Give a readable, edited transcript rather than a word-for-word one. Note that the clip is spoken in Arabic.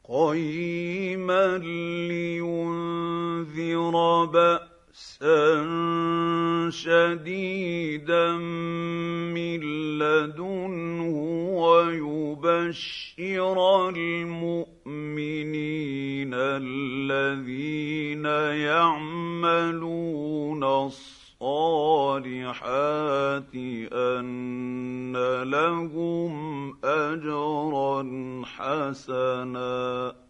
قيما لينذر بأسا شديدا من لدنه ويبشر المؤمنين الذين يعملون الصالحات أن لهم أجرا حسنا.